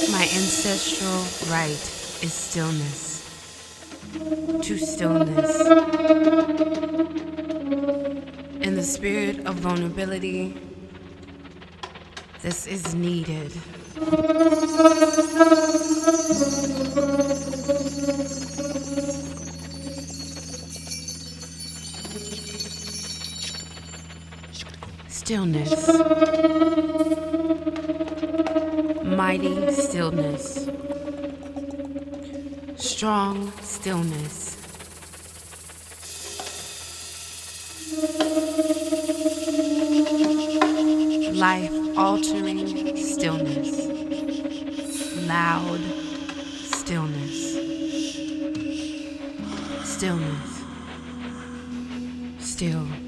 My ancestral right is stillness. To stillness. In the spirit of vulnerability, this is needed. Stillness. Mighty stillness. Strong stillness. Life-altering stillness. Loud stillness. Stillness. Still.